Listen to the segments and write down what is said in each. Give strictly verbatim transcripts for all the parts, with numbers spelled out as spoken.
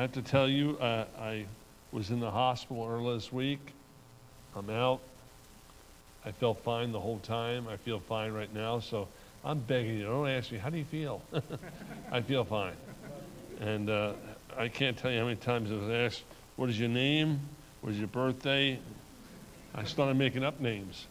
I have to tell you, uh, I was in the hospital earlier this week. I'm out. I felt fine the whole time. I feel fine right now, so I'm begging you, don't ask me, how do you feel? I feel fine. And uh, I can't tell you how many times I was asked, what is your name? What is your birthday? I started making up names.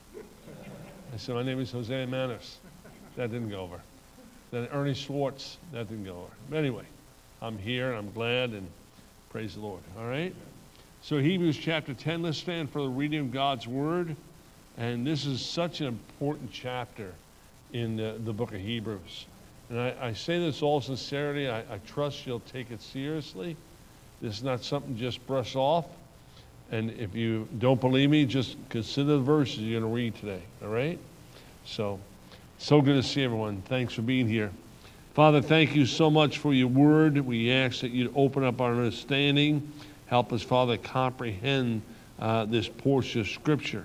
I said, my name is Jose Manis. That didn't go over. Then Ernie Schwartz, that didn't go over. But anyway, I'm here and I'm glad, and praise the Lord, all right? So Hebrews chapter ten, let's stand for the reading of God's word. And this is such an important chapter in the, the book of Hebrews. And I, I say this all sincerity. I, I trust you'll take it seriously. This is not something just brush off. And if you don't believe me, just consider the verses you're going to read today, all right? So, so good to see everyone. Thanks for being here. Father, thank you so much for your word. We ask that you'd open up our understanding. Help us, Father, comprehend uh, this portion of Scripture.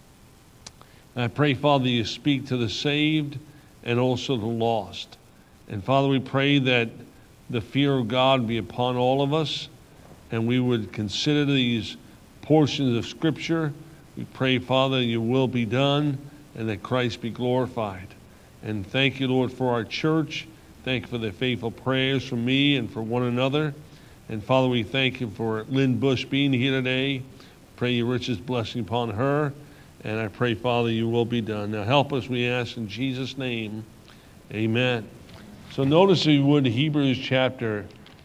And I pray, Father, you speak to the saved and also the lost. And Father, we pray that the fear of God be upon all of us, and we would consider these portions of Scripture. We pray, Father, your will be done and that Christ be glorified. And thank you, Lord, for our church. Thank you for the faithful prayers from me and for one another. And Father, we thank you for Lynn Bush being here today. Pray your richest blessing upon her. And I pray, Father, your will be done. Now help us, we ask in Jesus' name. Amen. So notice, if you would, Hebrews chapter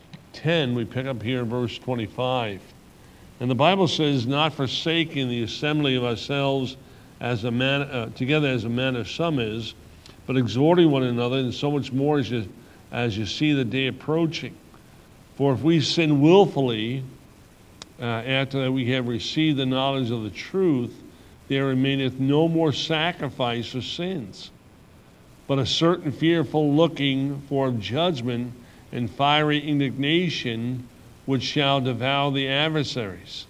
ten, we pick up here in verse twenty-five. And the Bible says, not forsaking the assembly of ourselves as a man, uh, together as a manner some is, but exhorting one another, and so much more as you, as you see the day approaching. For if we sin willfully, uh, after that we have received the knowledge of the truth, there remaineth no more sacrifice for sins, but a certain fearful looking for judgment and fiery indignation, which shall devour the adversaries.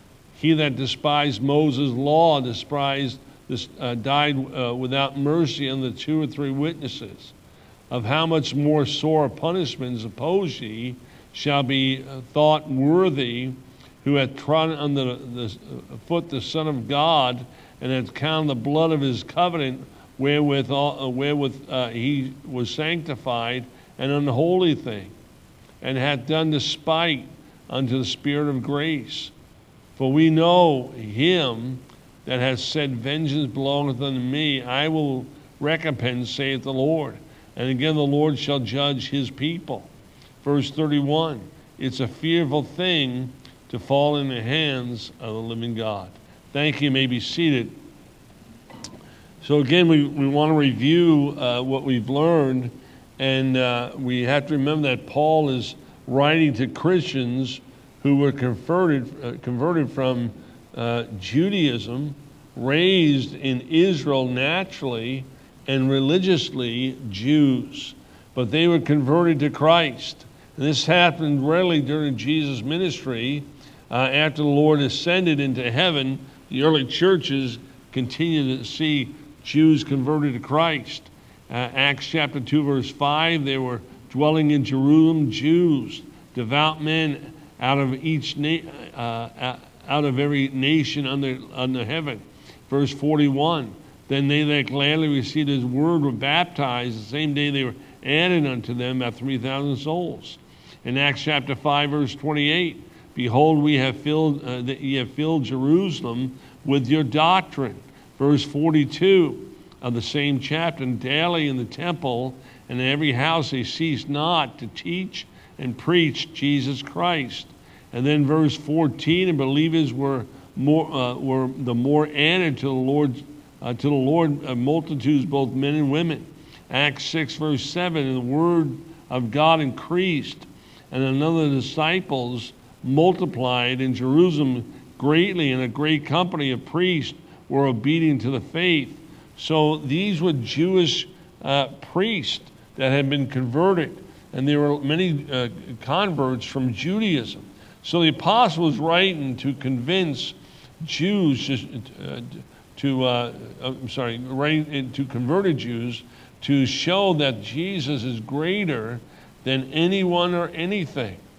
He that despised Moses' law despised this, uh, died uh, without mercy under two or three witnesses. Of how much more sore punishment, suppose ye, shall be thought worthy, who hath trodden under the foot the Son of God, and hath counted the blood of his covenant, wherewith, uh, wherewith uh, he was sanctified, an unholy thing, and hath done despite unto the Spirit of grace. For we know him that hath said, vengeance belongeth unto me, I will recompense, saith the Lord. And again the Lord shall judge his people. Verse thirty-one, it's a fearful thing to fall in the hands of the living God. Thank you. You may be seated. So again, we, we want to review uh, what we've learned, and uh, we have to remember that Paul is writing to Christians who were converted, uh, converted from uh, Judaism, raised in Israel naturally and religiously Jews, but they were converted to Christ. And this happened rarely during Jesus' ministry. Uh, after the Lord ascended into heaven, the early churches continued to see Jews converted to Christ. Uh, Acts chapter two, verse five, they were dwelling in Jerusalem, Jews, devout men out of each na- uh, out of every nation under under heaven. Verse forty-one, then they that gladly received his word were baptized. The same day they were added unto them about three thousand souls. In Acts chapter five, verse twenty-eight, behold, we have filled uh, that ye have filled Jerusalem with your doctrine. Verse forty-two of the same chapter, and daily in the temple and in every house they ceased not to teach and preach Jesus Christ. And then verse fourteen, and believers were more uh, were the more added to the Lord uh, to the Lord uh, multitudes, both men and women. Acts six, verse seven, and the word of God increased, and another disciples multiplied in Jerusalem greatly, and a great company of priests were obedient to the faith. So these were Jewish uh, priests that had been converted, and there were many uh, converts from Judaism. So the apostle was writing to convince Jews uh, to, uh, I'm sorry, writing to converted Jews to show that Jesus is greater than anyone or anything.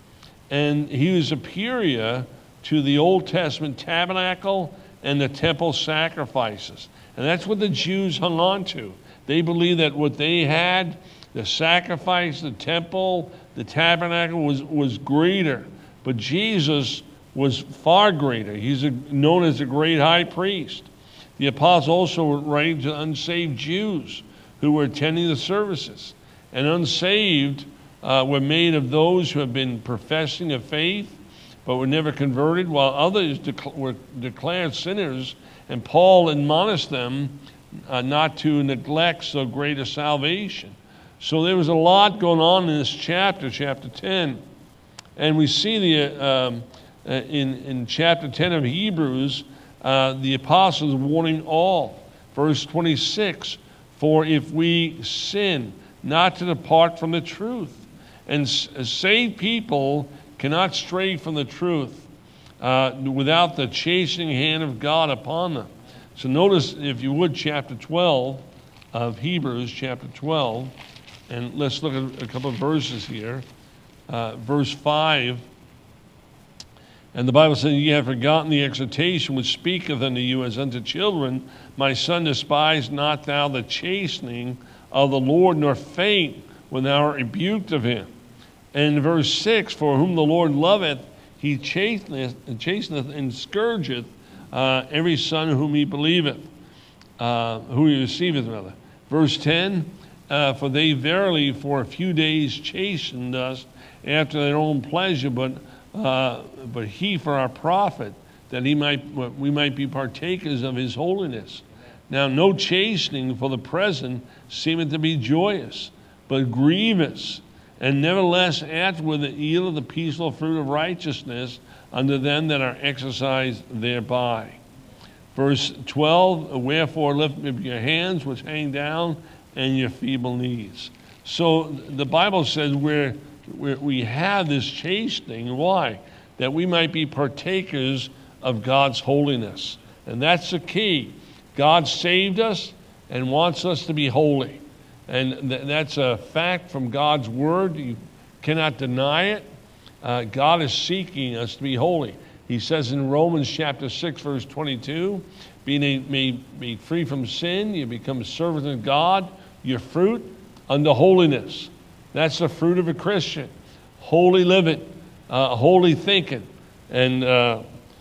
And he was superior to the Old Testament tabernacle and the temple sacrifices. And that's what the Jews hung on to. They believed that what they had, the sacrifice, the temple, the tabernacle, was, was greater. But Jesus was far greater. He's a, known as the great high priest. The apostle also writing to unsaved Jews who were attending the services. And unsaved uh, were made of those who have been professing a faith but were never converted, while others dec- were declared sinners. And Paul admonished them uh, not to neglect so great a salvation. So there was a lot going on in this chapter, chapter ten. And we see the um, uh, in, in chapter ten of Hebrews, uh, the apostles warning all. Verse twenty-six, for if we sin, not to depart from the truth. And s- saved people cannot stray from the truth uh, without the chastening hand of God upon them. So notice, if you would, chapter twelve of Hebrews, chapter twelve, and let's look at a couple of verses here. Uh, verse five, and the Bible says, ye have forgotten the exhortation which speaketh unto you as unto children. My son, despise not thou the chastening of the Lord, nor faint when thou art rebuked of him. And in verse six, for whom the Lord loveth, he chasteneth, chasteneth and scourgeth uh, every son whom he believeth, uh, who he receiveth, rather. Verse ten, uh, for they verily for a few days chastened us after their own pleasure, but uh, but he for our profit, that he might we might be partakers of his holiness. Now no chastening for the present seemeth to be joyous, but grievous. And nevertheless, afterward the yield of the peaceful fruit of righteousness unto them that are exercised thereby. Verse twelve, wherefore lift up your hands which hang down and your feeble knees. So the Bible says we're, we're, we have this chastening. Why? That we might be partakers of God's holiness. And that's the key. God saved us and wants us to be holy. And th- that's a fact from God's word. You cannot deny it. Uh, God is seeking us to be holy. He says in Romans chapter six, verse twenty-two, being made, made free from sin, you become servants of God, your fruit unto holiness. That's the fruit of a Christian. Holy living, uh, holy thinking. And uh,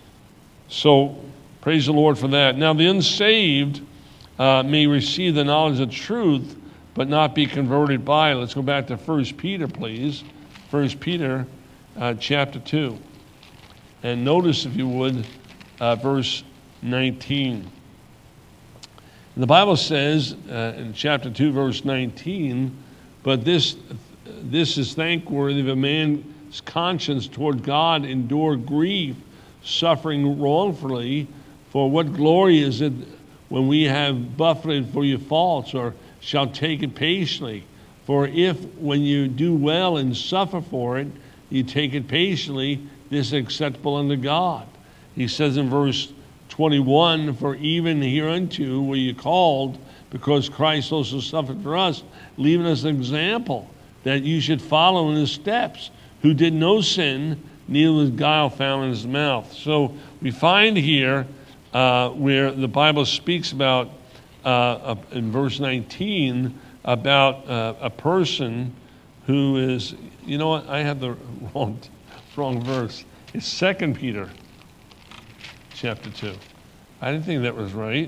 so, praise the Lord for that. Now, the unsaved uh, may receive the knowledge of truth, but not be converted by it. Let's go back to First Peter, please. First Peter uh, chapter two. And notice, if you would, uh, verse nineteen. The Bible says uh, in chapter two, verse nineteen, but this, this is thankworthy if a man's conscience toward God endure grief, suffering wrongfully. For what glory is it when we have buffeted for your faults, or shall take it patiently? For if, when you do well and suffer for it, you take it patiently, this is acceptable unto God. He says in verse twenty-one, for even hereunto were you called, because Christ also suffered for us, leaving us an example that you should follow in his steps, who did no sin, neither was guile found in his mouth. So we find here uh, where the Bible speaks about, uh, in verse nineteen, about uh, a person who is, you know what, I have the wrong, wrong verse. It's Second Peter chapter two. I didn't think that was right.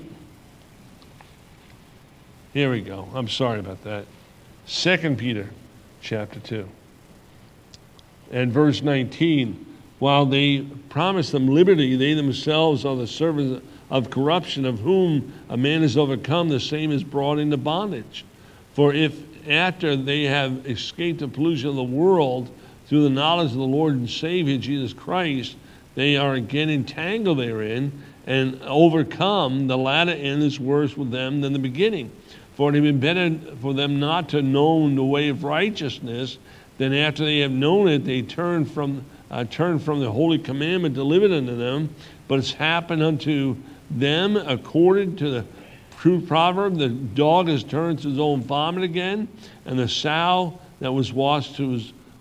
Here we go. I'm sorry about that. Second Peter chapter two. And verse nineteen, while they promise them liberty, they themselves are the servants of corruption, of whom a man is overcome, the same is brought into bondage. For if after they have escaped the pollution of the world through the knowledge of the Lord and Savior Jesus Christ, they are again entangled therein and overcome, the latter end is worse with them than the beginning. For it had been better for them not to know the way of righteousness, than after they have known it, they turn from uh, turn from the holy commandment delivered unto them. But it's happened unto them according to the true proverb, the dog has turned to his own vomit again, and the sow that was washed to his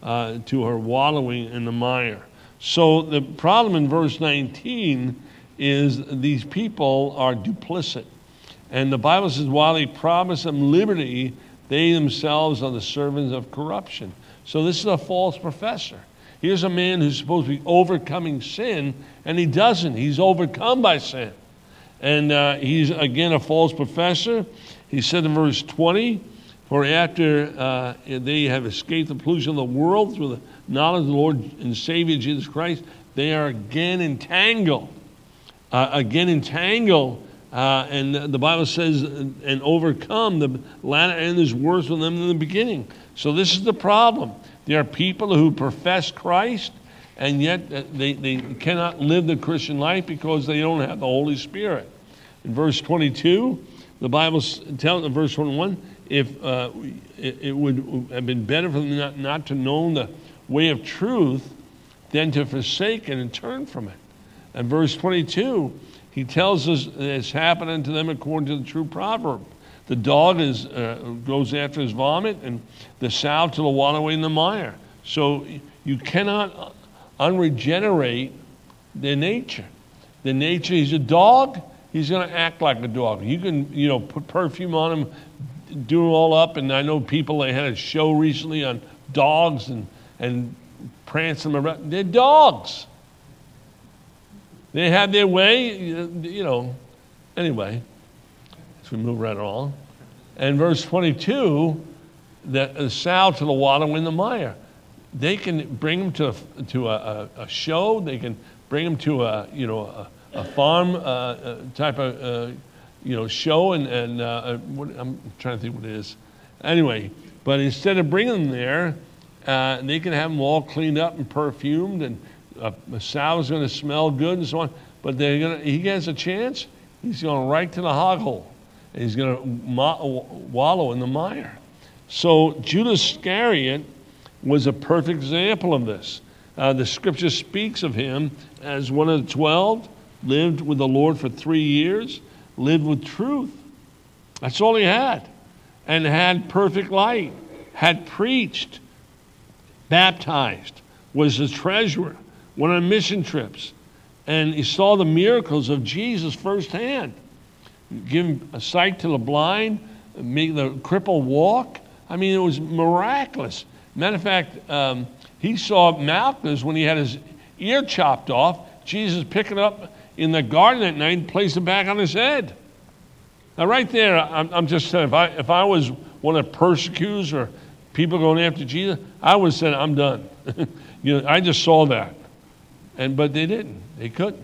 uh, to her wallowing in the mire. So the problem in verse nineteen is these people are duplicit. And the Bible says, while they promise them liberty, they themselves are the servants of corruption. So this is a false professor. Here's a man who's supposed to be overcoming sin, and he doesn't. He's overcome by sin. And uh, he's, again, a false professor. He said in verse twenty, for after uh, they have escaped the pollution of the world through the knowledge of the Lord and Savior Jesus Christ, they are again entangled. Uh, again entangled. Uh, and the Bible says, and overcome, the latter end is worse for them than the beginning. So this is the problem. There are people who profess Christ, and yet they, they cannot live the Christian life because they don't have the Holy Spirit. In verse twenty-two, the Bible tells in verse twenty-one, if uh, it, it would have been better for them not, not to know the way of truth than to forsake it and turn from it. And verse twenty-two, he tells us it's happening to them according to the true proverb. The dog is uh, goes after his vomit, and the sow to the water in the mire. So you cannot unregenerate their nature. The nature, he's a dog, he's going to act like a dog. You can, you know, put perfume on him, do it all up, and I know people, they had a show recently on dogs and, and prance them around. They're dogs. They have their way, you know. Anyway, as we move right along. And verse twenty-two, the sow to the water in the mire. They can bring them to a, to a, a, a show. They can bring them to a, you know, a, a farm uh, type of, uh, you know, show. And, and uh, what, I'm trying to think what it is. Anyway, but instead of bringing them there, uh, they can have them all cleaned up and perfumed, and a, a sow is going to smell good and so on. But they're gonna, he gets a chance, he's going right to the hog hole. And he's going to mo- wallow in the mire. So Judas Iscariot was a perfect example of this. Uh, the scripture speaks of him as one of the twelve, lived with the Lord for three years, lived with truth. That's all he had. And had perfect light, had preached, baptized, was a treasurer, went on mission trips, and he saw the miracles of Jesus firsthand. Give a sight to the blind, make the cripple walk. I mean, it was miraculous. Matter of fact, um, he saw Malchus when he had his ear chopped off. Jesus picked it up in the garden at night and placed it back on his head. Now, right there, I'm, I'm just saying, if I if I was one of the persecutors or people going after Jesus, I would have said, I'm done. You know, I just saw that, and but they didn't. They couldn't.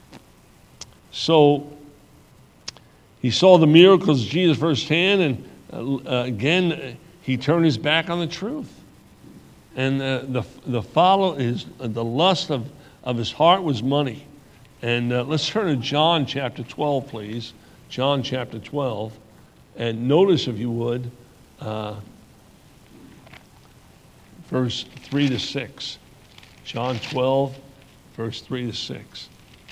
So he saw the miracles of Jesus firsthand, and uh, again, uh, he turned his back on the truth. And uh, the the follow is uh, the lust of, of his heart was money. And uh, let's turn to John chapter twelve, please. John chapter twelve, and notice, if you would, uh, verse three to six. John twelve, verse three to six.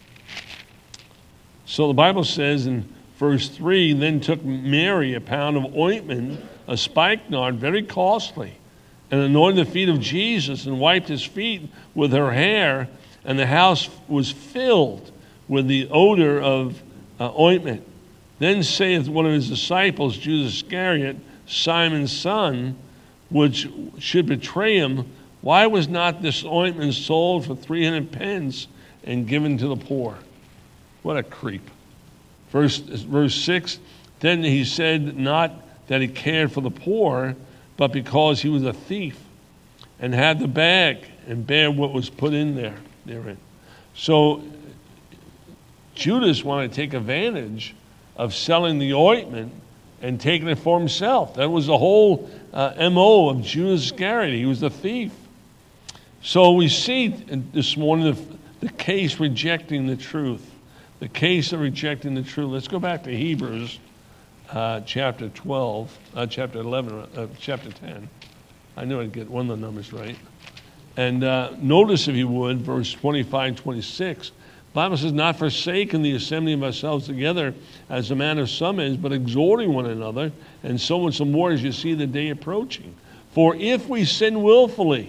So the Bible says in verse three, then took Mary a pound of ointment, a spikenard, very costly, and anointed the feet of Jesus and wiped his feet with her hair, and the house was filled with the odor of uh, ointment. Then saith one of his disciples, Judas Iscariot, Simon's son, which should betray him, why was not this ointment sold for three hundred pence and given to the poor? What a creep. Verse, verse six, then he said not that he cared for the poor, but because he was a thief and had the bag and bare what was put in there therein. So Judas wanted to take advantage of selling the ointment and taking it for himself. That was the whole uh, M O of Judas Iscariot. He was a thief. So we see this morning the, the case rejecting the truth. The case of rejecting the truth. Let's go back to Hebrews uh, chapter twelve, uh, chapter eleven, uh, chapter ten. I knew I'd get one of the numbers right. And uh, notice, if you would, verse twenty-five, twenty-six. The Bible says, not forsaking the assembly of ourselves together as the manner of some is, but exhorting one another, and so much the more as you see the day approaching. For if we sin willfully,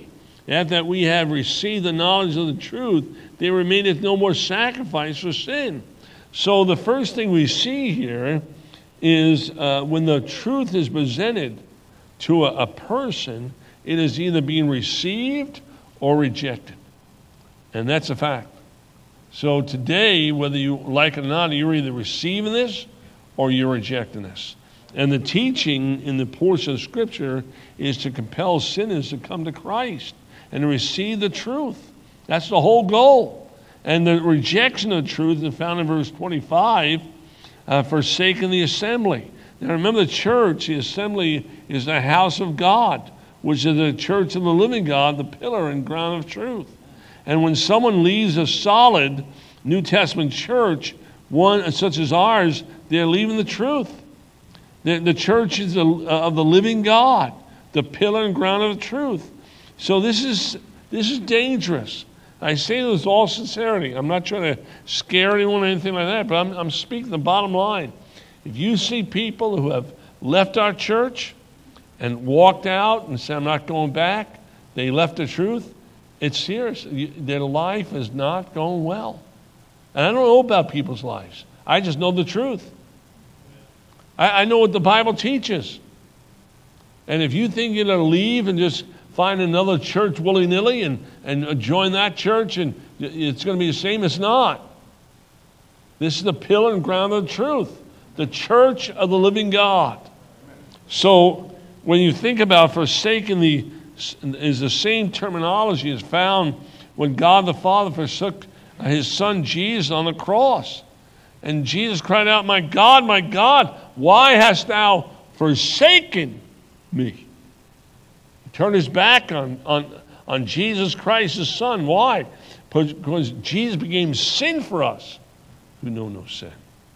After that we have received the knowledge of the truth, there remaineth no more sacrifice for sin. So the first thing we see here is uh, when the truth is presented to a, a person, it is either being received or rejected. And that's a fact. So today, whether you like it or not, you're either receiving this or you're rejecting this. And the teaching in the portion of Scripture is to compel sinners to come to Christ and to receive the truth. That's the whole goal. And the rejection of the truth is found in verse twenty-five, uh, forsaking the assembly. Now remember, the church, the assembly, is the house of God, which is the church of the living God, the pillar and ground of truth. And when someone leaves a solid New Testament church, one such as ours, they're leaving the truth. The, the church is the, uh, of the living God, the pillar and ground of the truth. So this is this is dangerous. I say this with all sincerity. I'm not trying to scare anyone or anything like that, but I'm, I'm speaking the bottom line. If you see people who have left our church and walked out and said, I'm not going back, they left the truth, it's serious. You, their life is not going well. And I don't know about people's lives. I just know the truth. I, I know what the Bible teaches. And if you think you're going to leave and just find another church willy-nilly and, and join that church and it's going to be the same, it's not. This is the pillar and ground of the truth. The church of the living God. So when you think about forsaking the, is the same terminology is found when God the Father forsook his son Jesus on the cross. And Jesus cried out, my God, my God, why hast thou forsaken me? He turned his back on, on, on Jesus Christ, his son. Why? Because Jesus became sin for us who know no sin.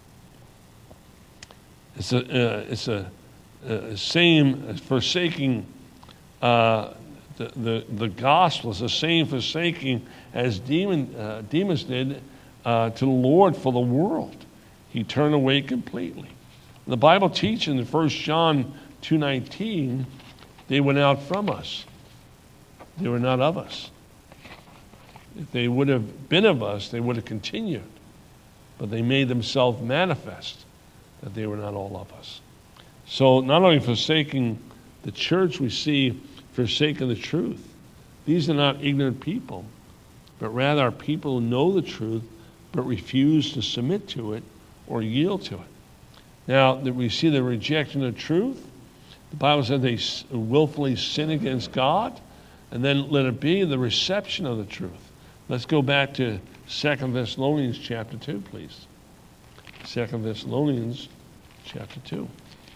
It's a, uh, it's a, uh, same as forsaking uh, the, the, the gospel. It's the same forsaking as Demon, uh, Demas did uh, to the Lord for the world. He turned away completely. The Bible teaches in First John two nineteen, they went out from us. They were not of us. If they would have been of us, they would have continued. But they made themselves manifest that they were not all of us. So not only forsaking the church, we see forsaking the truth. These are not ignorant people, but rather are people who know the truth but refuse to submit to it or yield to it. Now, that we see the rejection of truth. The Bible says they willfully sin against God, and then let it be the reception of the truth. Let's go back to Second Thessalonians chapter two, please. Second Thessalonians chapter two.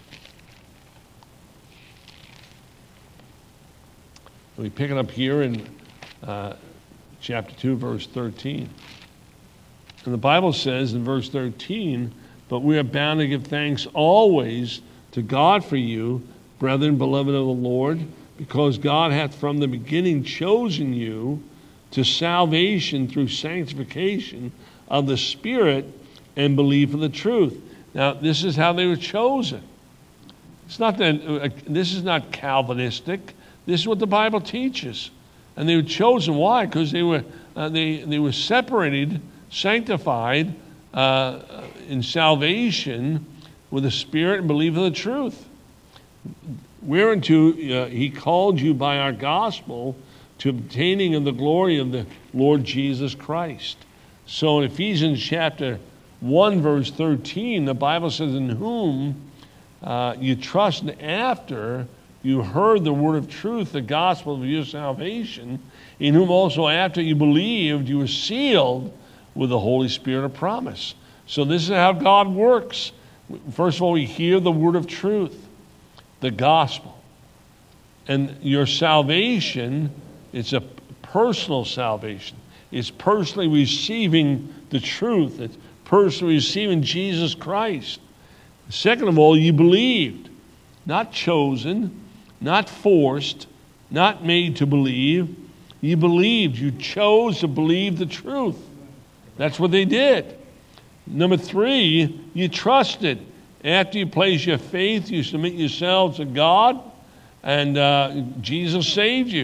We pick it up here in uh, chapter two, verse thirteen. And the Bible says in verse thirteen, but we are bound to give thanks always to God for you, brethren, beloved of the Lord, because God hath from the beginning chosen you to salvation through sanctification of the Spirit and belief of the truth. Now, this is how they were chosen. It's not that uh, this is not Calvinistic. This is what the Bible teaches. And they were chosen. Why? Because they were uh, they they were separated, sanctified uh, in salvation with the Spirit and belief of the truth. Whereunto uh, he called you by our gospel to obtaining of the glory of the Lord Jesus Christ. So in Ephesians chapter one, verse thirteen, the Bible says, in whom uh, you trust after you heard the word of truth, the gospel of your salvation, in whom also after you believed, you were sealed with the Holy Spirit of promise. So this is how God works. First of all, we hear the word of truth, the gospel. And your salvation, it's a personal salvation. It's personally receiving the truth. It's personally receiving Jesus Christ. Second of all, you believed. Not chosen, not forced, not made to believe. You believed. You chose to believe the truth. That's what they did. Number three, you trusted. After you place your faith, you submit yourselves to God, and uh, Jesus saved you.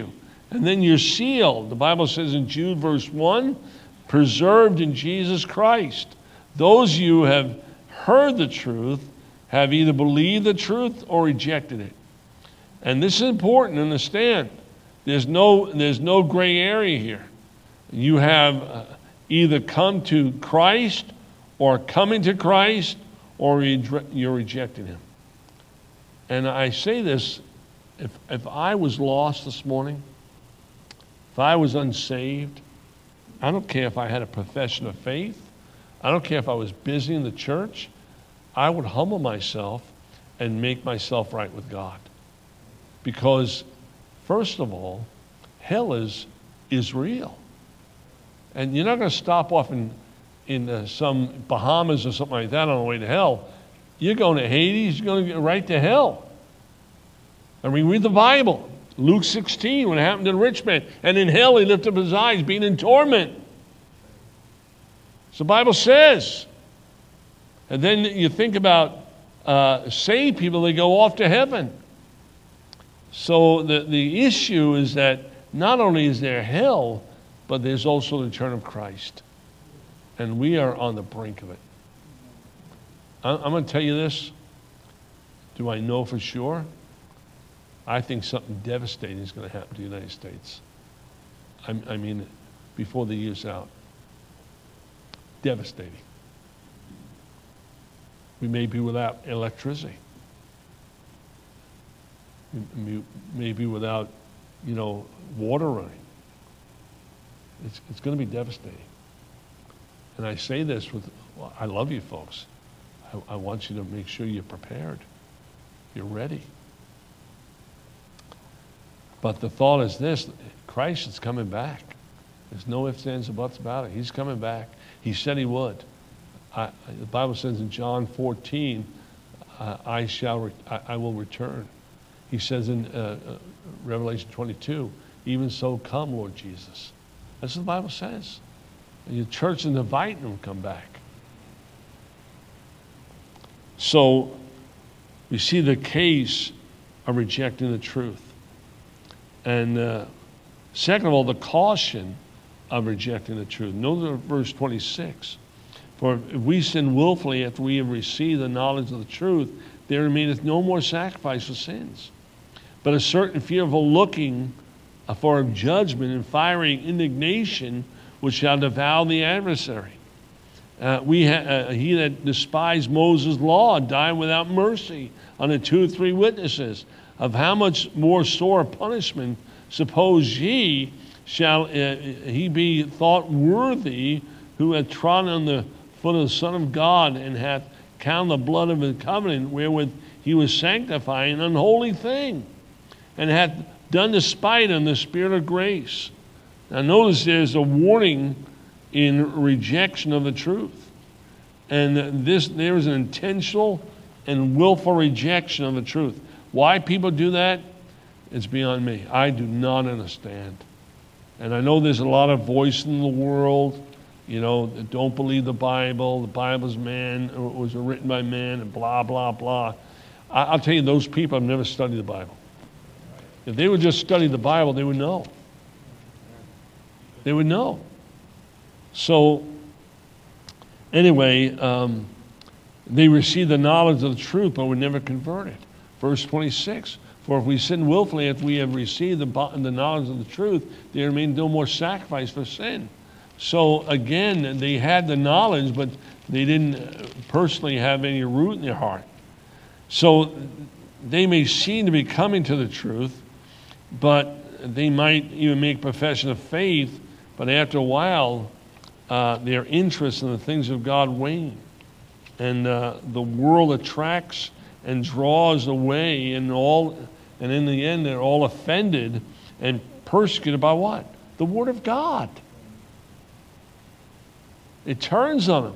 And then you're sealed. The Bible says in Jude verse one, preserved in Jesus Christ. Those of you who have heard the truth have either believed the truth or rejected it. And this is important to understand. There's no, there's no gray area here. You have uh, either come to Christ or coming to Christ, or you're rejecting him. And I say this, if, if I was lost this morning, if I was unsaved, I don't care if I had a profession of faith, I don't care if I was busy in the church, I would humble myself and make myself right with God. Because, first of all, hell is, is real. And you're not going to stop off in, in uh, some Bahamas or something like that on the way to hell. You're going to Hades, you're going to get right to hell. I mean, read the Bible. Luke sixteen, what happened to the rich man. And in hell he lifted up his eyes, being in torment. So the Bible says. And then you think about uh, saved people, they go off to heaven. So the, the issue is that not only is there hell, but there's also the return of Christ. And we are on the brink of it. I'm going to tell you this. Do I know for sure? I think something devastating is going to happen to the United States. I, I mean, before the year's out. Devastating. We may be without electricity. We may be without, you know, water running. It's, it's going to be devastating. And I say this with, well, I love you folks. I, I want you to make sure you're prepared. You're ready. But the thought is this, Christ is coming back. There's no ifs, ands, or buts about it. He's coming back. He said he would. I, the Bible says in John fourteen, uh, I shall, re- I, I will return. He says in uh, uh, Revelation twenty-two, even so come, Lord Jesus. That's what the Bible says. And your church is inviting him to come back. So we see the case of rejecting the truth. And uh, second of all, the caution of rejecting the truth. Notice verse twenty-six. For if we sin willfully after we have received the knowledge of the truth, there remaineth no more sacrifice for sins, but a certain fearful looking for judgment and fiery indignation which shall devour the adversary. Uh, we ha- uh, he that despised Moses' law died without mercy on the two or three witnesses. Of how much more sore punishment suppose ye shall uh, he be thought worthy who hath trodden on the foot of the Son of God and hath counted the blood of the covenant wherewith he was sanctifying an unholy thing, and hath done despite on the Spirit of grace. Now notice there's a warning in rejection of the truth. And this there is an intentional and willful rejection of the truth. Why people do that, it's beyond me. I do not understand. And I know there's a lot of voice in the world, you know, that don't believe the Bible. The Bible's man, or it was written by man, and blah, blah, blah. I, I'll tell you, those people have never studied the Bible. If they would just study the Bible, they would know. They would know. So, anyway, um, they received the knowledge of the truth, but were never converted. Verse twenty-six, for if we sin willfully, if we have received the, the knowledge of the truth, there remains no more sacrifice for sin. So again, they had the knowledge, but they didn't personally have any root in their heart. So they may seem to be coming to the truth, but they might even make profession of faith, but after a while, uh, their interest in the things of God wane. And uh, the world attracts and draws away, and all, and in the end, they're all offended and persecuted by what? The Word of God. It turns on them.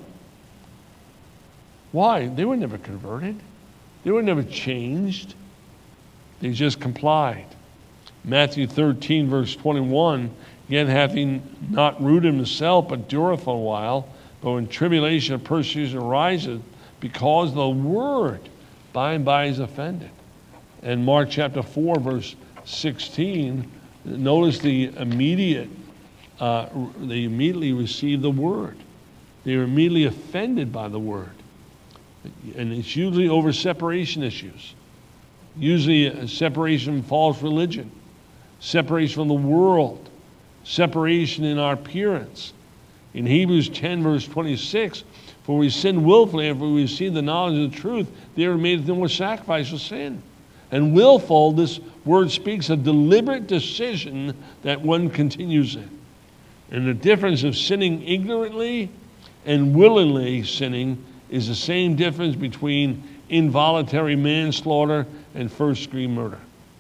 Why? They were never converted. They were never changed. They just complied. Matthew thirteen, verse twenty-one, yet hath he not rooted himself, but dureth for a while, but when tribulation and persecution arises, because the word by and by is offended. And Mark chapter four, verse sixteen, Notice the immediate, uh, they immediately receive the word. They are immediately offended by the word. And it's usually over separation issues. Usually a separation from false religion, separation from the world, separation in our appearance. In Hebrews ten, verse twenty-six, for we sin willfully, and for we receive the knowledge of the truth, they are made no more sacrifice for sin. And willful, this word speaks a deliberate decision that one continues in. And the difference of sinning ignorantly and willingly sinning is the same difference between involuntary manslaughter and first-degree murder.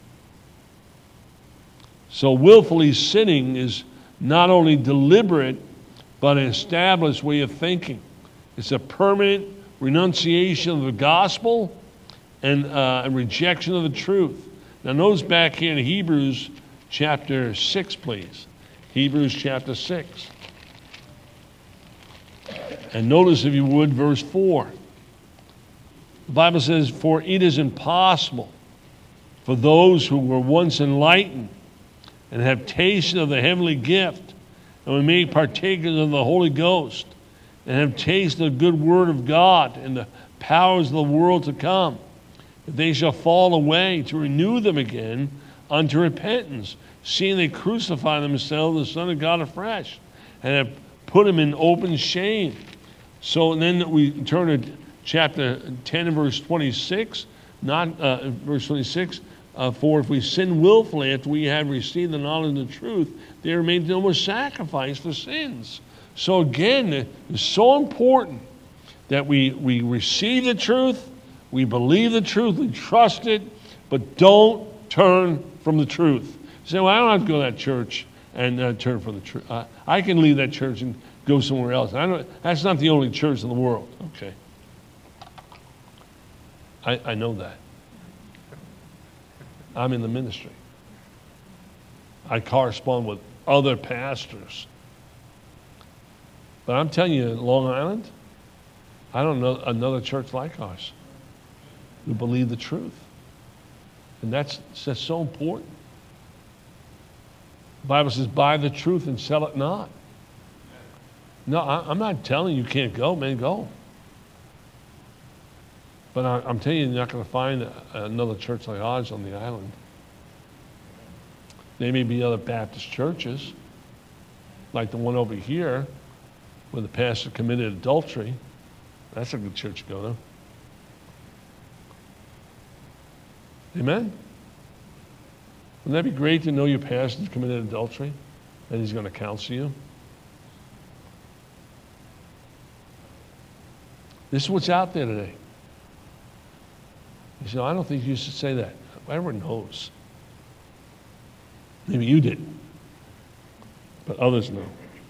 So willfully sinning is not only deliberate, but an established way of thinking. It's a permanent renunciation of the gospel and uh, a rejection of the truth. Now notice back here in Hebrews chapter six, please. Hebrews chapter six. And notice, if you would, verse four. The Bible says, for it is impossible for those who were once enlightened and have tasted of the heavenly gift and were made partakers of the Holy Ghost and have tasted the good word of God and the powers of the world to come, if they shall fall away, to renew them again unto repentance, seeing they crucify themselves the Son of God afresh and have put him in open shame. So then we turn to chapter ten and verse twenty-six, not uh, verse twenty-six, uh, for if we sin willfully after we have received the knowledge of the truth, they are made no more sacrifice for sins. So again, it's so important that we, we receive the truth, we believe the truth, we trust it, but don't turn from the truth. You say, well, I don't have to go to that church and uh, turn from the truth. Uh, I can leave that church and go somewhere else. I don't, that's not the only church in the world. Okay. I, I know that. I'm in the ministry. I correspond with other pastors. But I'm telling you, Long Island, I don't know another church like ours who believe the truth. And that's, that's so important. The Bible says, buy the truth and sell it not. No, I, I'm not telling you you can't go, man, go. But I, I'm telling you, you're not going to find another church like ours on the island. There may be other Baptist churches, like the one over here, where the pastor committed adultery. That's a good church to go to. Amen? Wouldn't that be great to know your pastor committed adultery and he's going to counsel you? This is what's out there today. You say, I don't think you should say that. Everyone knows. Maybe you didn't, but others know.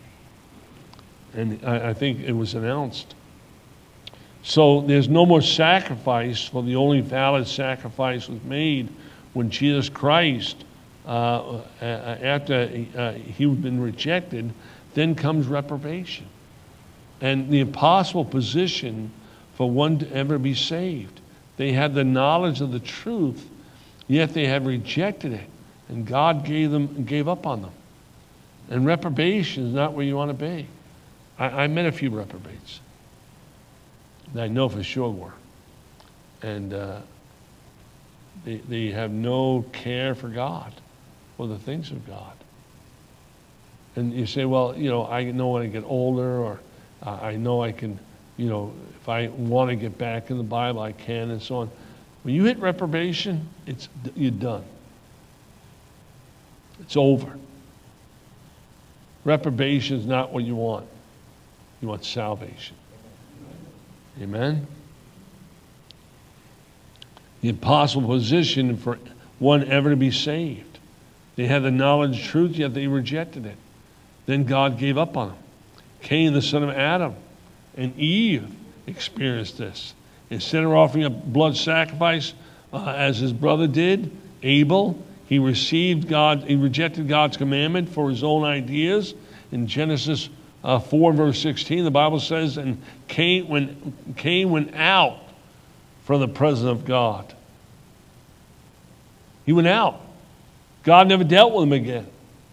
And I, I think it was announced. So there's no more sacrifice, for the only valid sacrifice was made when Jesus Christ, uh, after uh, he had been rejected, then comes reprobation. And the impossible position for one to ever be saved. They had the knowledge of the truth, yet they have rejected it. And God gave them gave up on them. And reprobation is not where you want to be. I, I met a few reprobates that I know for sure were. And uh, they, they have no care for God or the things of God. And you say, well, you know, I know when I get older, or uh, I know I can, you know, if I want to get back in the Bible, I can, and so on. When you hit reprobation, it's you're done. It's over. Reprobation is not what you want. You want salvation. Amen? The impossible position for one ever to be saved. They had the knowledge of truth, yet they rejected it. Then God gave up on them. Cain, the son of Adam, and Eve experienced this. Instead of offering a blood sacrifice uh, as his brother did, Abel, he received God, he rejected God's commandment for his own ideas. In Genesis uh, four, verse sixteen, the Bible says, and Cain, when Cain went out from the presence of God. He went out. God never dealt with them again.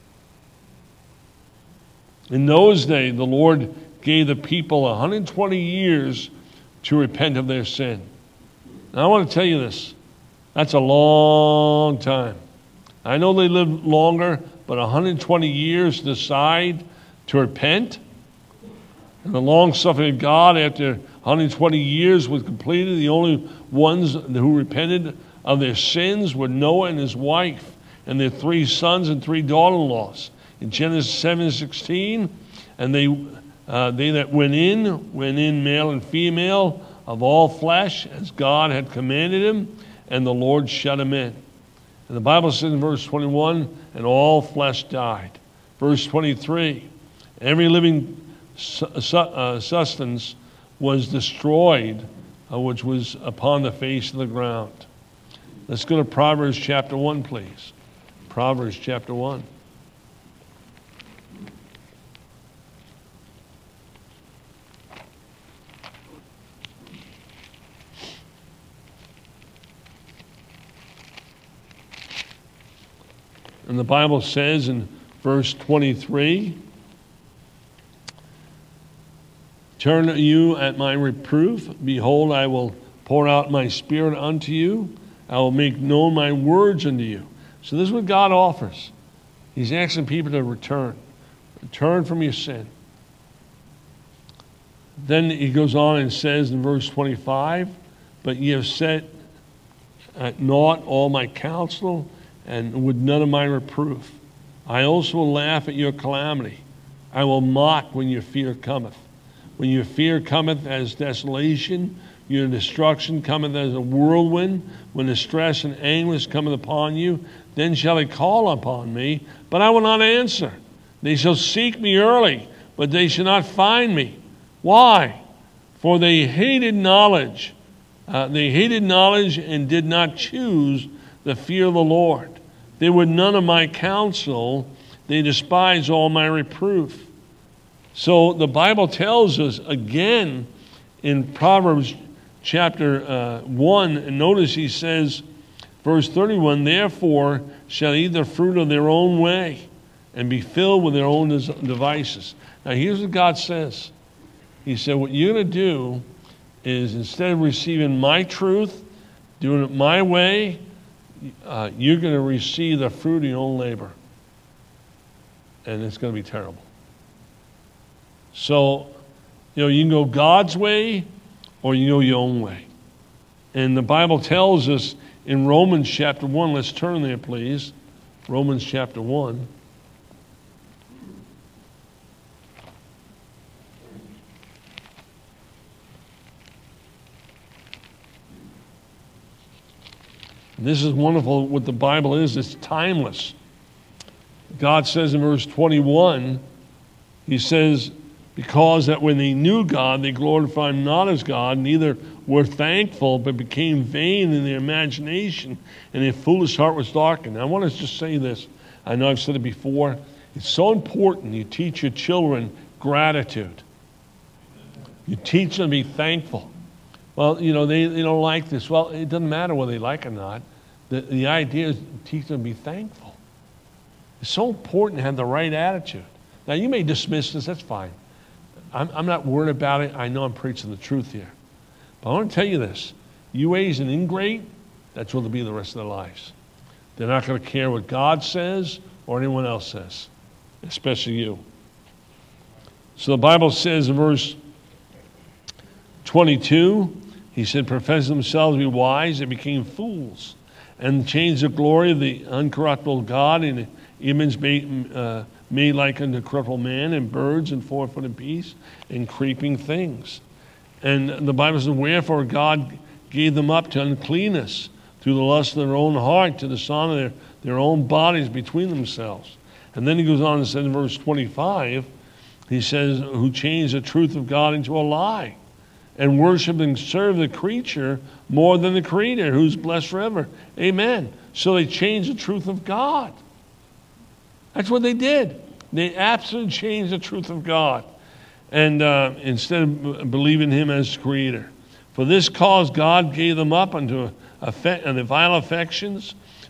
In those days, the Lord gave the people one hundred twenty years to repent of their sin. Now, I want to tell you this. That's a long time. I know they lived longer, but one hundred twenty years to decide to repent. And the long-suffering of God, after one hundred twenty years was completed, the only ones who repented of their sins were Noah and his wife and their three sons and three daughter-in-laws. In Genesis seven sixteen, and they uh, they that went in, went in male and female of all flesh, as God had commanded him, and the Lord shut him in. And the Bible says in verse twenty-one, and all flesh died. Verse twenty-three, every living substance was destroyed, uh, which was upon the face of the ground. Let's go to Proverbs chapter one, please. Proverbs chapter one. And the Bible says in verse twenty-three, turn you at my reproof. Behold, I will pour out my spirit unto you. I will make known my words unto you. So this is what God offers. He's asking people to return. Return from your sin. Then he goes on and says in verse twenty-five, but ye have set at naught all my counsel, and with none of my reproof. I also will laugh at your calamity. I will mock when your fear cometh. When your fear cometh as desolation, your destruction cometh as a whirlwind, when distress and anguish cometh upon you, then shall they call upon me, but I will not answer. They shall seek me early, but they shall not find me. Why? For they hated knowledge. Uh, they hated knowledge and did not choose the fear of the Lord. They would none of my counsel. They despise all my reproof. So the Bible tells us again in Proverbs chapter uh, one, and notice he says, verse thirty-one, therefore shall eat the fruit of their own way and be filled with their own devices. Now here's what God says. He said, what you're going to do is instead of receiving my truth, doing it my way, uh, you're going to receive the fruit of your own labor. And it's going to be terrible. So, you know, you can go God's way or you can go your own way. And the Bible tells us in Romans chapter one, let's turn there, please. Romans chapter one. This is wonderful what the Bible is. It's timeless. God says in verse twenty-one, he says, because that when they knew God, they glorified him not as God, neither were thankful, but became vain in their imagination, and their foolish heart was darkened. Now, I want to just say this. I know I've said it before. It's so important you teach your children gratitude. You teach them to be thankful. Well, you know, they, they don't like this. Well, it doesn't matter whether they like it or not. The, the idea is to teach them to be thankful. It's so important to have the right attitude. Now, you may dismiss this. That's fine. I'm, I'm not worried about it. I know I'm preaching the truth here. But I want to tell you this. You raise an ingrate, that's what they'll be the rest of their lives. They're not going to care what God says or anyone else says, especially you. So the Bible says in verse twenty-two, he said, professing themselves to be wise, they became fools, and changed the glory of the uncorruptible God in the image made, uh, made like unto corruptible man, and birds, and four-footed beasts, and creeping things. And the Bible says, wherefore God gave them up to uncleanness through the lust of their own heart, to the son of their, their own bodies between themselves. And then he goes on and says in verse twenty-five, he says, who changed the truth of God into a lie, and worship and serve the creature more than the creator, who's blessed forever. Amen. So they changed the truth of God. That's what they did. They absolutely changed the truth of God. And uh, instead of believing him as creator. For this cause God gave them up unto affe- the vile affections.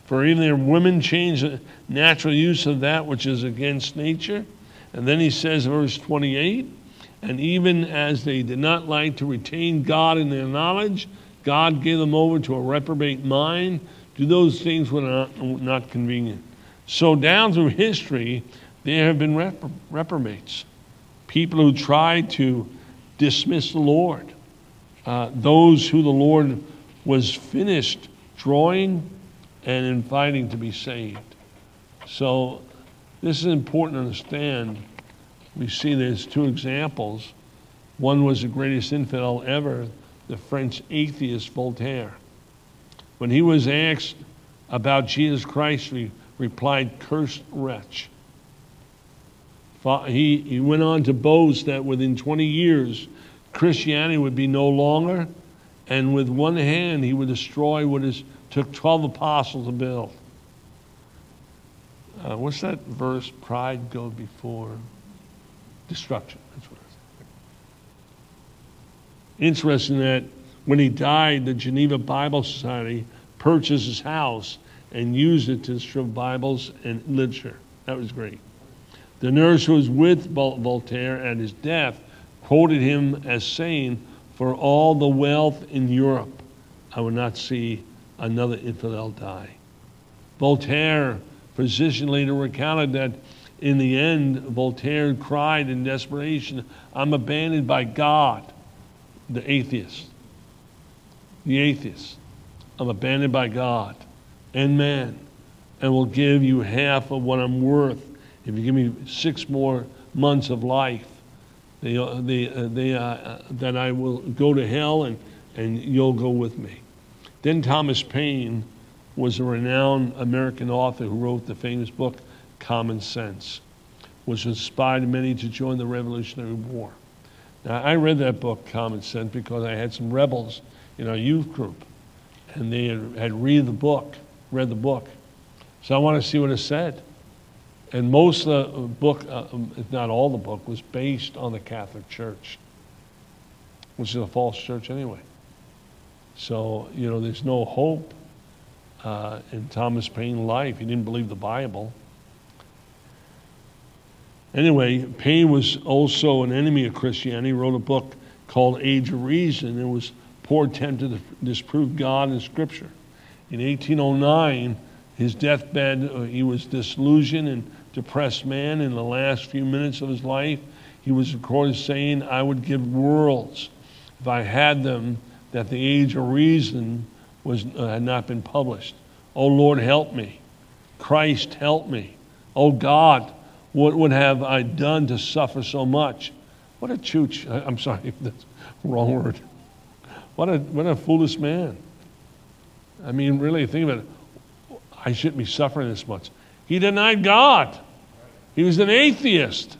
For even their women change the natural use of that which is against nature. And then he says, verse twenty-eight, and even as they did not like to retain God in their knowledge, God gave them over to a reprobate mind. Do those things were not, not convenient. So down through history, there have been repro- reprobates. People who try to dismiss the Lord. Uh, those who the Lord was finished drawing and inviting to be saved. So this is important to understand. We see there's two examples. One was the greatest infidel ever, the French atheist Voltaire. When he was asked about Jesus Christ, he replied, "Cursed wretch." He, he went on to boast that within twenty years, Christianity would be no longer, and with one hand he would destroy what it took twelve apostles to build. Uh, what's that verse? Pride goes before destruction. That's what it is. Interesting that when he died, the Geneva Bible Society purchased his house and used it to distribute Bibles and literature. That was great. The nurse who was with Voltaire at his death quoted him as saying, "For all the wealth in Europe, I would not see another infidel die." Voltaire, physician, later recounted that in the end, Voltaire cried in desperation, "I'm abandoned by God," the atheist. The atheist. "I'm abandoned by God and man, and will give you half of what I'm worth if you give me six more months of life. They, uh, they, uh, they, uh, that I will go to hell and, and you'll go with me." Then Thomas Paine was a renowned American author who wrote the famous book Common Sense, which inspired many to join the Revolutionary War. Now, I read that book, Common Sense, because I had some rebels in our youth group, and they had, had read the book, read the book. So I wanted to see what it said. And most of the book, uh, if not all the book, was based on the Catholic Church, which is a false church anyway. So, you know, there's no hope uh, in Thomas Paine's life. He didn't believe the Bible. Anyway, Paine was also an enemy of Christianity. He wrote a book called Age of Reason. It was a poor attempt to disprove God and Scripture. In eighteen oh nine, his deathbed, uh, he was disillusioned and depressed man. In the last few minutes of his life, he was recorded saying, "I would give worlds if I had them that the Age of Reason was uh, had not been published. Oh Lord, help me. Christ, help me. Oh God, what would have I done to suffer so much?" What a chooch. I'm sorry, that's the wrong word. What a, what a foolish man. I mean, really, think about it. I shouldn't be suffering this much. He denied God. He was an atheist.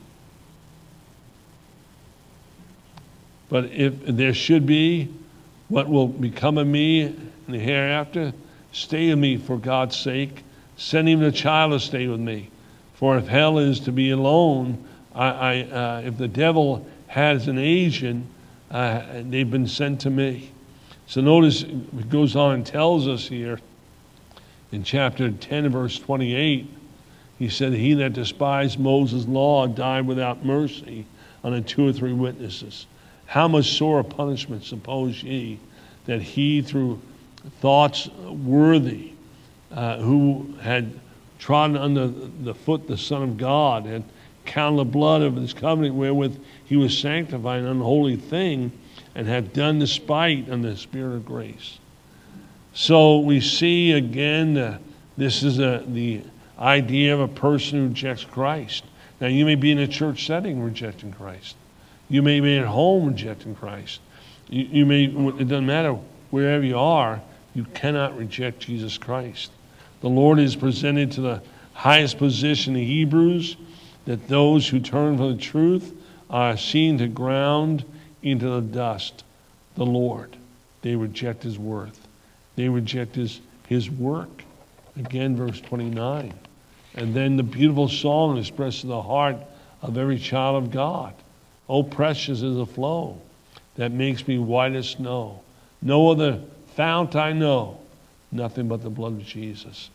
But if there should be what will become of me in the hereafter, stay with me for God's sake. Send even a child to stay with me. For if hell is to be alone, I, I, uh, if the devil has an agent, uh, they've been sent to me. So notice it goes on and tells us here in chapter ten, verse twenty-eight, he said, "He that despised Moses' law died without mercy on the two or three witnesses. How much sore punishment suppose ye that he through thoughts worthy, uh, who had trodden under the foot the Son of God, had counted the blood of his covenant wherewith he was sanctified an unholy thing, and had done despite on the Spirit of grace." So we see again, uh, this is a, the idea of a person who rejects Christ. Now, you may be in a church setting rejecting Christ. You may be at home rejecting Christ. You, you may, it doesn't matter wherever you are, you cannot reject Jesus Christ. The Lord is presented to the highest position in Hebrews, that those who turn from the truth are seen to ground into the dust the Lord. They reject his worth. They reject his, his work. Again, verse twenty-nine. And then the beautiful song expresses the heart of every child of God. "Oh, precious is the flow that makes me white as snow. No other fount I know, nothing but the blood of Jesus."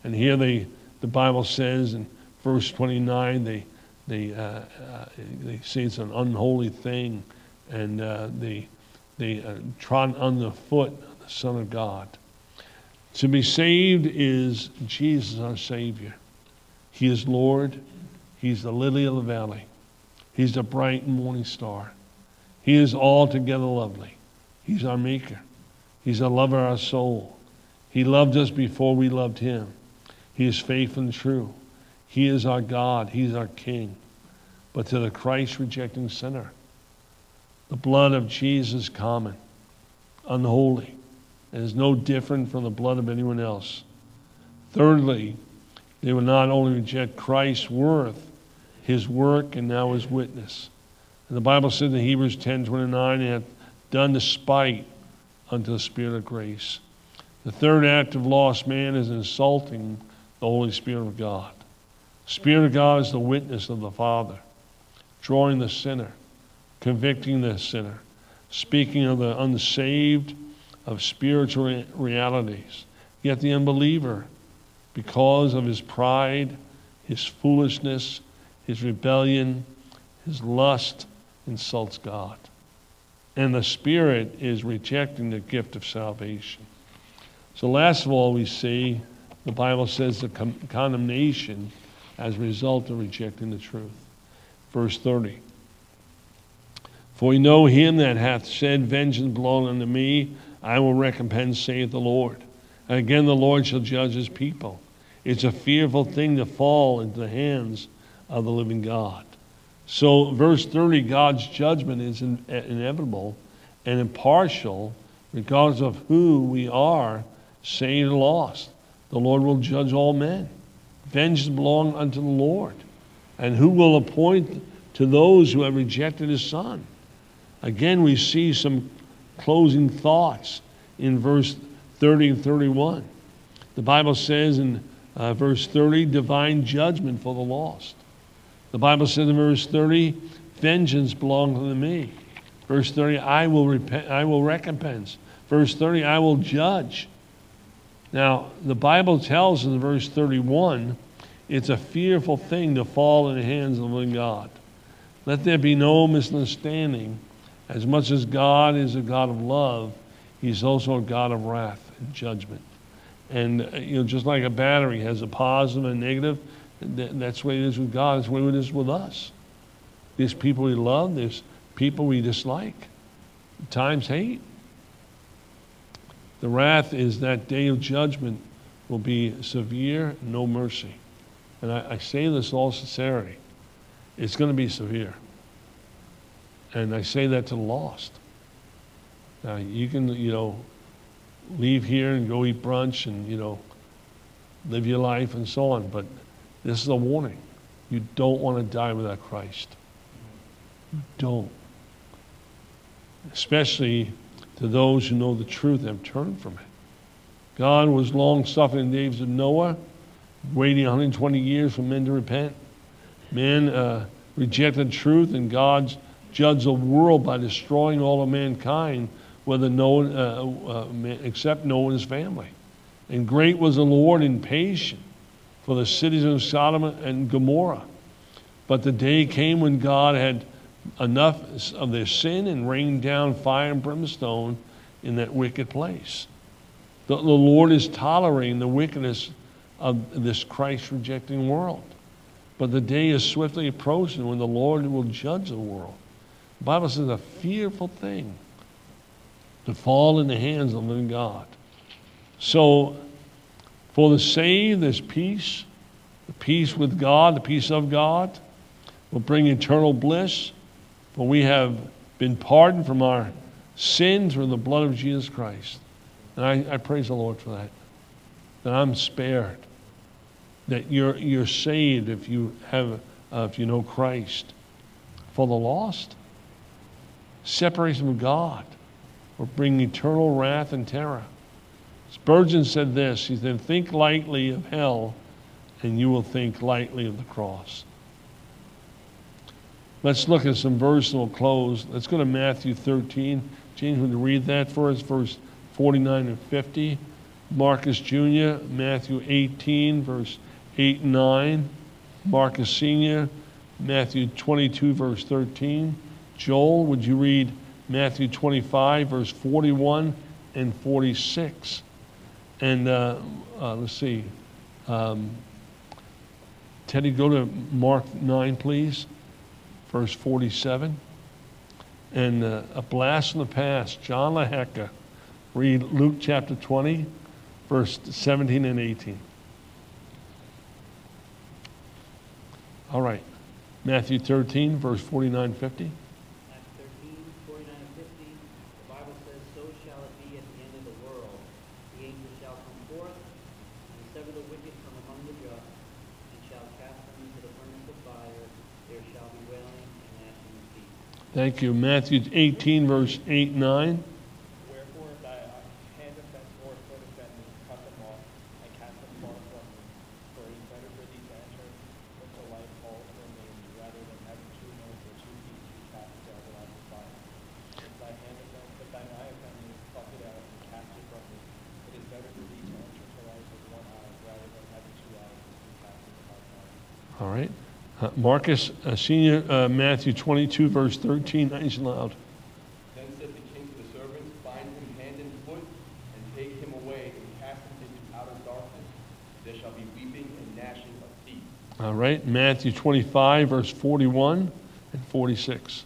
And here they, the Bible says in verse twenty-nine, they, they, uh, uh, they say it's an unholy thing, and uh, they, they uh, trod underfoot the Son of God. To be saved is Jesus our Savior. He is Lord. He's the lily of the valley. He's the bright morning star. He is altogether lovely. He's our Maker. He's the lover of our soul. He loved us before we loved him. He is faithful and true. He is our God. He's our King. But to the Christ-rejecting sinner, the blood of Jesus is common, unholy, and is no different from the blood of anyone else. Thirdly, they will not only reject Christ's worth, his work, and now his witness. And the Bible says in Hebrews ten twenty-nine, it hath done despite unto the Spirit of grace. The third act of lost man is insulting the Holy Spirit of God. The Spirit of God is the witness of the Father, drawing the sinner, convicting the sinner, speaking of the unsaved, of spiritual realities. Yet the unbeliever, because of his pride, his foolishness, his rebellion, his lust, insults God. And the Spirit is rejecting the gift of salvation. So last of all, we see the Bible says the con- condemnation as a result of rejecting the truth. Verse thirty. For we know him that hath said, vengeance belongeth unto me, I will recompense, saith the Lord. And again the Lord shall judge his people. It's a fearful thing to fall into the hands of the living God. So verse thirty, God's judgment is in, inevitable and impartial regardless of who we are, saved or lost. The Lord will judge all men. Vengeance belongs unto the Lord. And who will appoint to those who have rejected his Son? Again, we see some closing thoughts in verse thirty and thirty-one. The Bible says in uh, verse thirty, divine judgment for the lost. The Bible says in verse thirty, vengeance belongs to me. Verse thirty, I will repent, I will recompense. Verse thirty, I will judge. Now, the Bible tells us in verse thirty-one, it's a fearful thing to fall in the hands of the living God. Let there be no misunderstanding. As much as God is a God of love, he's also a God of wrath and judgment. And, uh, you know, just like a battery has a positive and negative, th- that's the way it is with God. That's the way it is with us. There's people we love. There's people we dislike. Times hate. The wrath is that day of judgment will be severe, no mercy. And I, I say this in all sincerity. It's going to be severe. And I say that to the lost. Now, you can, you know, leave here and go eat brunch and, you know, live your life and so on. But this is a warning. You don't want to die without Christ. You don't. Especially to those who know the truth and have turned from it. God was long-suffering in the days of Noah, waiting one hundred twenty years for men to repent. Men uh, rejected truth, and God judged the world by destroying all of mankind, whether Noah, uh, uh, except Noah and his family. And great was the Lord in patience for the cities of Sodom and Gomorrah. But the day came when God had enough of their sin and rained down fire and brimstone in that wicked place. The, the Lord is tolerating the wickedness of this Christ-rejecting world. But the day is swiftly approaching when the Lord will judge the world. The Bible says a fearful thing to fall in the hands of the living God. So, for the saved, there's peace. The peace with God, the peace of God will bring eternal bliss. For we have been pardoned from our sins through the blood of Jesus Christ. And I, I praise the Lord for that. That I'm spared. That you're you're saved if you have uh, if you know Christ. For the lost, separation from God will bring eternal wrath and terror. Spurgeon said this. He said, "Think lightly of hell, and you will think lightly of the cross." Let's look at some verses and we'll close. Let's go to Matthew thirteen. James, would you read that for us, verse forty-nine and fifty? Marcus Junior, Matthew eighteen, verse eight and nine. Marcus Senior, Matthew twenty-two, verse thirteen. Joel, would you read Matthew twenty-five, verse forty-one and forty-six? And uh, uh, let's see. Um, Teddy, go to Mark nine, please, verse forty-seven. And uh, a blast from the past, John LaHecca, read Luke chapter twenty, verse seventeen and eighteen. All right. Matthew thirteen, verse forty-nine, fifty. Acts thirteen, forty-nine and fifty, the Bible says, so shall it be at the end of the world. The angels shall come forth, and sever the wicked from among the just, and shall cast them into the furnace of fire. There shall be wailing and gnashing of teeth. Thank you. Matthew eighteen, verse eight and nine. Wherefore if thy hand offend or foot offend thee, cut them off, and cast them far from thee. For it is better for thee to enter into life whole than maimed, rather than having two nails or two teeth to be cast into everlasting fire. If thy hand offend, if thine eye offend thee, pluck it out and cast it from thee. It is better for thee to enter into life with one eye, rather than having two eyes to be cast into hell fire. All right. Uh, Marcus uh, Senior, uh, Matthew twenty-two, verse thirteen, nice and loud. Then said the king to the servants, bind him hand and foot, and take him away, and cast him into outer darkness. There shall be weeping and gnashing of teeth. All right. Matthew twenty-five, verse forty-one and forty-six.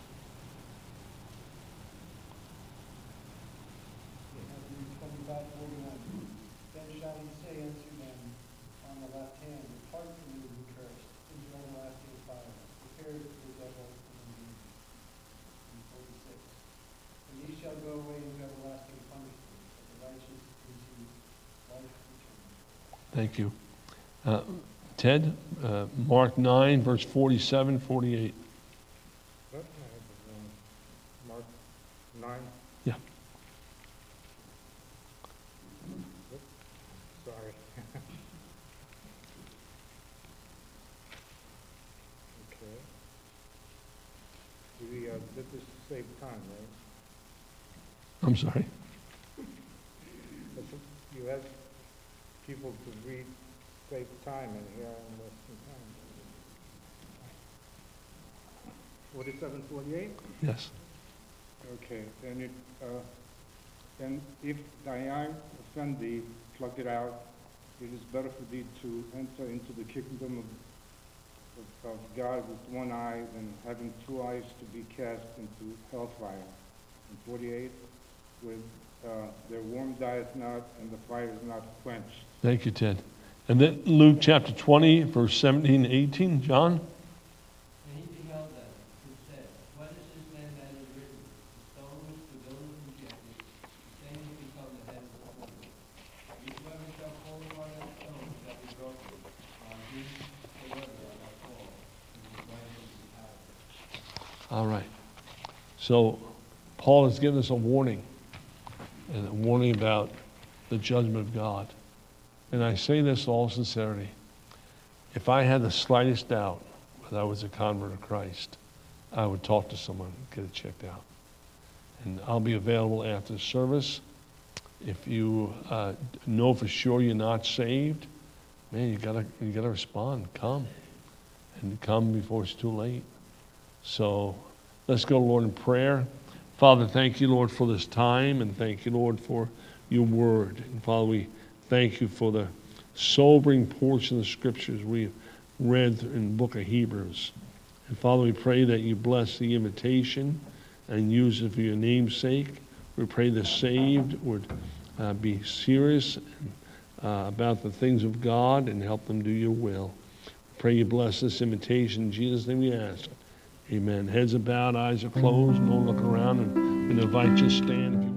Matthew twenty-five, forty-one. Then shall he say unto them on the left hand, depart from me, you cursed, into everlasting fire, prepared for the devil and the demons. And forty-six. And ye shall go away into everlasting punishment, but the righteous receive life eternal. Thank you. Uh, Ted, uh, Mark nine, verse forty-seven, forty-eight. What? Mark nine? Yeah. Sorry. Okay. We uh, did this to save time, right? I'm sorry. But you had people to read, save time, and here I'm wasting time. Forty-seven, forty-eight? Yes. Okay, then it, uh, then if thy eye offend thee, pluck it out. It is better for thee to enter into the kingdom of, of, of God with one eye than having two eyes to be cast into hellfire. And forty-eight, with uh, their warm dieth not, and the fire is not quenched. Thank you, Ted. And then Luke chapter twenty, verse seventeen and eighteen. John? And he beheld them, who said, what is this man that is written? The stone which the builders rejected, the same will become the head of the corner. Whosoever shall fall upon that stone shall be broken, while whosoever shall fall is divided into powder. All right. So Paul has given us a warning, and a warning about the judgment of God. And I say this in all sincerity. If I had the slightest doubt whether I was a convert of Christ, I would talk to someone, get it checked out. And I'll be available after the service. If you uh, know for sure you're not saved, man, you gotta you gotta respond. Come, and come before it's too late. So let's go, Lord, in prayer. Father, thank you, Lord, for this time, and thank you, Lord, for your word. And Father, we thank you for the sobering portion of the scriptures we've read in the book of Hebrews. And Father, we pray that you bless the invitation and use it for your name's sake. We pray the saved would uh, be serious uh, about the things of God and help them do your will. Pray you bless this invitation. In Jesus' name we ask. Amen. Heads are bowed, eyes are closed. Don't look around, and, and invite you to stand. If you